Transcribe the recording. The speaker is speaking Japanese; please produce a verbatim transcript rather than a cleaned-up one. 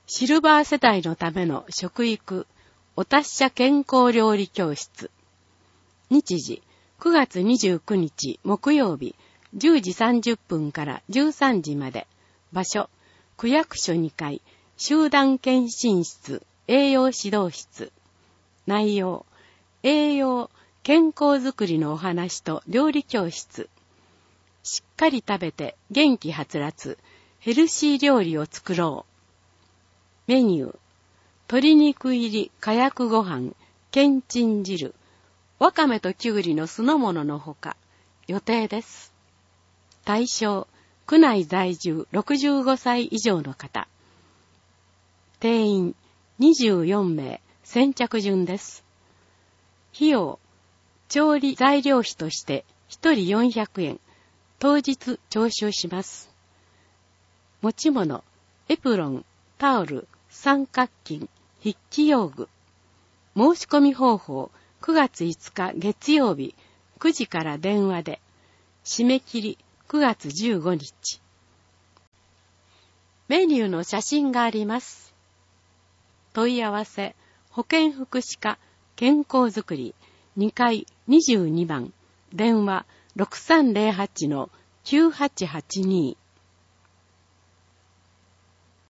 シルバー世代のための食育、お達者健康料理教室。日時、くがつにじゅうくにち木曜日、じゅうじさんじゅっぷんからじゅうさんじまで。場所、区役所にかい、集団検診室、栄養指導室。内容、栄養、健康づくりのお話と料理教室。しっかり食べて元気はつらつ、ヘルシー料理を作ろう。メニュー、鶏肉入りかやくご飯、けんちん汁、わかめときゅうりの酢の物のほか、予定です。対象、区内在住ろくじゅうごさい以上の方。定員にじゅうよんめい、先着順です。費用、調理材料費としてひとりよんひゃくえん、当日徴収します。持ち物、エプロン、タオル、三角巾、筆記用具。申し込み方法、くがついつか月曜日くじから電話で。締め切りくがつじゅうごにち。メニューの写真があります。問い合わせ、保健福祉課健康づくりにかいにじゅうにばん、電話 ろくさんぜろはちのきゅうはちはちに。